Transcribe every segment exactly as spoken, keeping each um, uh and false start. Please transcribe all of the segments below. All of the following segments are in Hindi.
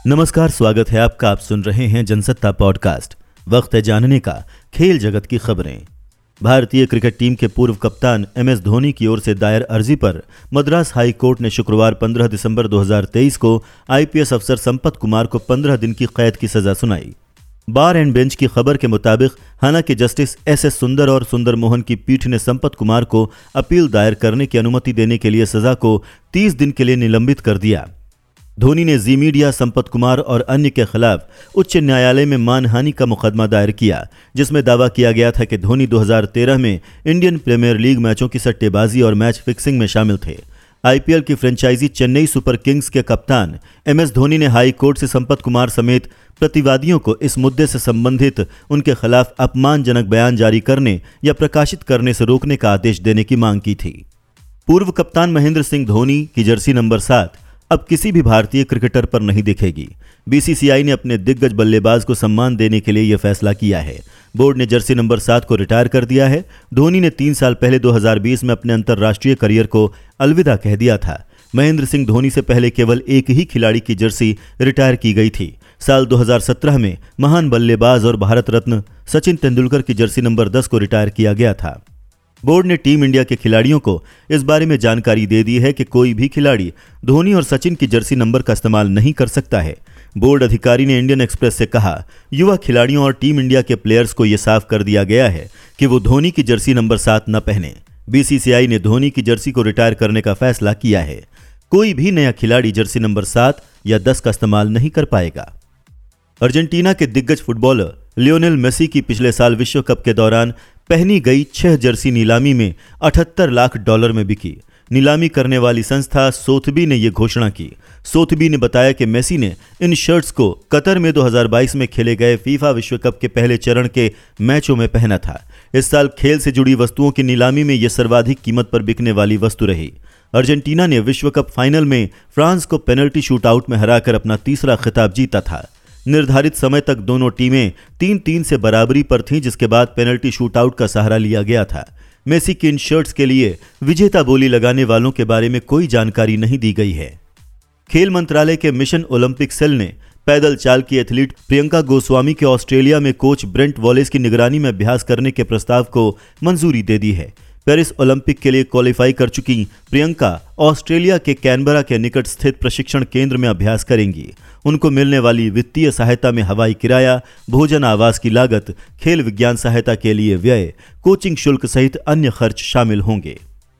नमस्कार, स्वागत है आपका। आप सुन रहे हैं जनसत्ता पॉडकास्ट। वक्त है जानने का खेल जगत की खबरें। भारतीय क्रिकेट टीम के पूर्व कप्तान एम एस धोनी की ओर से दायर अर्जी पर मद्रास हाई कोर्ट ने शुक्रवार पंद्रह दिसंबर दो हज़ार तेईस को आई पी एस अफसर संपत कुमार को पंद्रह दिन की कैद की सजा सुनाई। बार एंड बेंच की खबर के मुताबिक हालांकि जस्टिस एस एस सुंदर और सुंदर मोहन की पीठ ने संपत कुमार को अपील दायर करने की अनुमति देने के लिए सजा को तीस दिन के लिए निलंबित कर दिया। धोनी ने जी मीडिया, संपत कुमार और अन्य के खिलाफ उच्च न्यायालय में मानहानि का मुकदमा दायर किया, जिसमें दावा किया गया था कि धोनी दो हज़ार तेरह में इंडियन प्रीमियर लीग मैचों की सट्टेबाजी और मैच फिक्सिंग में शामिल थे। आई पी एल की फ्रेंचाइजी चेन्नई सुपर किंग्स के कप्तान एम एस धोनी ने हाई कोर्ट से संपत कुमार समेत प्रतिवादियों को इस मुद्दे से संबंधित उनके खिलाफ अपमानजनक बयान जारी करने या प्रकाशित करने से रोकने का आदेश देने की मांग की थी। पूर्व कप्तान महेंद्र सिंह धोनी की जर्सी नंबर सात अब किसी भी भारतीय क्रिकेटर पर नहीं दिखेगी। बी सी सी आई ने अपने दिग्गज बल्लेबाज को सम्मान देने के लिए यह फैसला किया है। बोर्ड ने जर्सी नंबर सात को रिटायर कर दिया है। धोनी ने तीन साल पहले दो हज़ार बीस में अपने अंतर्राष्ट्रीय करियर को अलविदा कह दिया था। महेंद्र सिंह धोनी से पहले केवल एक ही खिलाड़ी की जर्सी रिटायर की गई थी। साल दो हज़ार सत्रह में महान बल्लेबाज और भारत रत्न सचिन तेंदुलकर की जर्सी नंबर दस को रिटायर किया गया था। बोर्ड ने टीम इंडिया के खिलाड़ियों को इस बारे में जानकारी दे दी है कि कोई भी खिलाड़ी धोनी और सचिन की जर्सी नंबर का इस्तेमाल नहीं कर सकता है। बोर्ड अधिकारी ने इंडियन एक्सप्रेस से कहा, युवा खिलाड़ियों और टीम इंडिया के प्लेयर्स को यह साफ कर दिया गया है कि वो धोनी की जर्सी नंबर सात न पहने। बी सी सी आई ने धोनी की जर्सी को रिटायर करने का फैसला किया है। कोई भी नया खिलाड़ी जर्सी नंबर सात या दस का इस्तेमाल नहीं कर पाएगा। अर्जेंटीना के दिग्गज फुटबॉलर लियोनेल मेसी की पिछले साल विश्व कप के दौरान पहनी गई छह जर्सी नीलामी में अठहत्तर लाख डॉलर में बिकी। नीलामी करने वाली संस्था सोथबी ने यह घोषणा की। सोथबी ने बताया कि मेसी ने इन शर्ट्स को कतर में दो हज़ार बाईस में खेले गए फीफा विश्व कप के पहले चरण के मैचों में पहना था। इस साल खेल से जुड़ी वस्तुओं की नीलामी में यह सर्वाधिक कीमत पर बिकने वाली वस्तु रही। अर्जेंटीना ने विश्व कप फाइनल में फ्रांस को पेनल्टी शूटआउट में हराकर अपना तीसरा खिताब जीता था। निर्धारित समय तक दोनों टीमें तीन तीन से बराबरी पर थीं, जिसके बाद पेनल्टी शूटआउट का सहारा लिया गया था। मेसी की इन शर्ट्स के लिए विजेता बोली लगाने वालों के बारे में कोई जानकारी नहीं दी गई है। खेल मंत्रालय के मिशन ओलंपिक सेल ने पैदल चाल की एथलीट प्रियंका गोस्वामी के ऑस्ट्रेलिया में कोच ब्रेंट वॉलेस की निगरानी में अभ्यास करने के प्रस्ताव को मंजूरी दे दी है। पेरिस ओलंपिक के लिए क्वालिफाई कर चुकी प्रियंका ऑस्ट्रेलिया के कैनबरा के निकट स्थित प्रशिक्षण केंद्र में अभ्यास करेंगी। उनको मिलने वाली वित्तीय सहायता में हवाई किराया, भोजन, आवास की लागत, खेल विज्ञान सहायता के लिए व्यय, कोचिंग शुल्क सहित अन्य खर्च शामिल होंगे।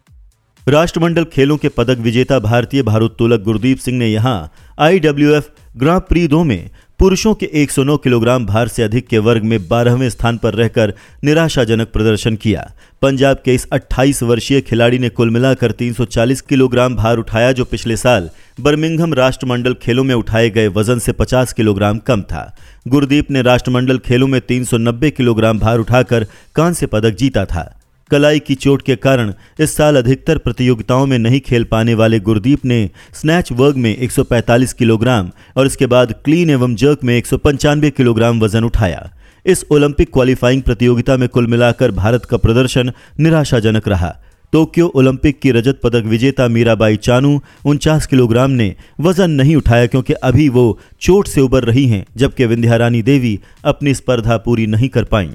राष्ट्रमंडल खेलों के पदक विजेता भारतीय भारोत्तोलक गुरदीप सिंह ने यहां I W F grand prix दो में पुरुषों के एक सौ नौ किलोग्राम भार से अधिक के वर्ग में बारहवें स्थान पर रहकर निराशाजनक प्रदर्शन किया। पंजाब के इस अट्ठाईस वर्षीय खिलाड़ी ने कुल मिलाकर तीन सौ चालीस किलोग्राम भार उठाया, जो पिछले साल बर्मिंघम राष्ट्रमंडल खेलों में उठाए गए वजन से पचास किलोग्राम कम था। गुरदीप ने राष्ट्रमंडल खेलों में तीन सौ नब्बे किलोग्राम भार उठाकर कांस्य पदक जीता था। कलाई की चोट के कारण इस साल अधिकतर प्रतियोगिताओं में नहीं खेल पाने वाले गुरदीप ने स्नैच वर्ग में एक सौ पैंतालीस किलोग्राम और इसके बाद क्लीन एवं जर्क में एक सौ पंचानवे किलोग्राम वजन उठाया। इस ओलंपिक क्वालिफाइंग प्रतियोगिता में कुल मिलाकर भारत का प्रदर्शन निराशाजनक रहा। टोक्यो ओलंपिक की रजत पदक विजेता मीराबाई चानू उनचास किलोग्राम ने वजन नहीं उठाया, क्योंकि अभी वो चोट से उबर रही हैं, जबकि विंध्यारानी देवी अपनी स्पर्धा पूरी नहीं कर पाईं।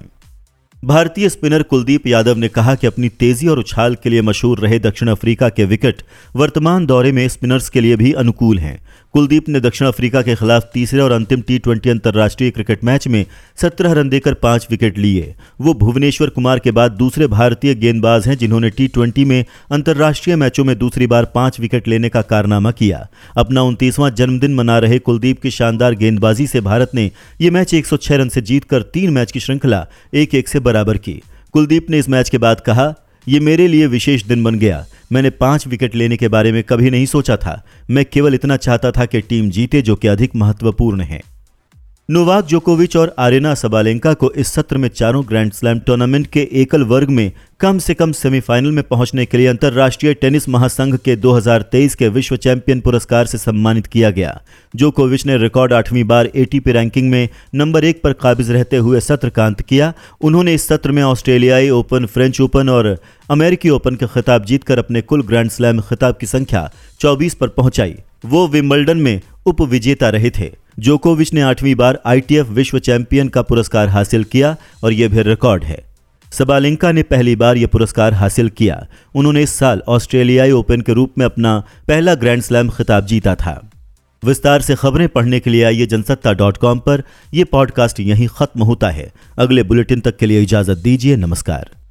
भारतीय स्पिनर कुलदीप यादव ने कहा कि अपनी तेजी और उछाल के लिए मशहूर रहे दक्षिण अफ्रीका के विकेट वर्तमान दौरे में स्पिनर्स के लिए भी अनुकूल हैं। कुलदीप ने दक्षिण अफ्रीका के खिलाफ तीसरे और अंतिम टी ट्वेंटी अंतर्राष्ट्रीय क्रिकेट मैच में सत्रह रन देकर पांच विकेट लिए। वो भुवनेश्वर कुमार के बाद दूसरे भारतीय गेंदबाज हैं जिन्होंने टी ट्वेंटी में अंतर्राष्ट्रीय मैचों में दूसरी बार पांच विकेट लेने का कारनामा किया। अपना उनतीसवां जन्मदिन मना रहे कुलदीप की शानदार गेंदबाजी से भारत ने यह मैच एक सौ छह रन से जीतकर तीन मैच की श्रृंखला एक एक से बराबर की। कुलदीप ने इस मैच के बाद कहा, ये मेरे लिए विशेष दिन बन गया। मैंने पांच विकेट लेने के बारे में कभी नहीं सोचा था। मैं केवल इतना चाहता था कि टीम जीते, जो कि अधिक महत्वपूर्ण है। नोवाक जोकोविच और आरेना सबालेंका को इस सत्र में चारों ग्रैंड स्लैम टूर्नामेंट के एकल वर्ग में कम से कम सेमीफाइनल में पहुंचने के लिए अंतर्राष्ट्रीय टेनिस महासंघ के दो हज़ार तेईस के विश्व चैंपियन पुरस्कार से सम्मानित किया गया। जोकोविच ने रिकॉर्ड आठवीं बार ए टी पी रैंकिंग में नंबर एक पर काबिज रहते हुए सत्र का अंत किया। उन्होंने इस सत्र में ऑस्ट्रेलियाई ओपन, फ्रेंच ओपन और अमेरिकी ओपन के खिताब जीतकर अपने कुल ग्रैंड स्लैम खिताब की संख्या चौबीस पर पहुंचाई। वो विंबलडन में उप विजेता रहे थे। जोकोविच ने आठवीं बार आई टी एफ विश्व चैंपियन का पुरस्कार हासिल किया और यह भी रिकॉर्ड है। सबालेंका ने पहली बार यह पुरस्कार हासिल किया। उन्होंने इस साल ऑस्ट्रेलियाई ओपन के रूप में अपना पहला ग्रैंड स्लैम खिताब जीता था। विस्तार से खबरें पढ़ने के लिए आइए जनसत्ता डॉट कॉम पर। यह पॉडकास्ट यहीं खत्म होता है। अगले बुलेटिन तक के लिए इजाजत दीजिए। नमस्कार।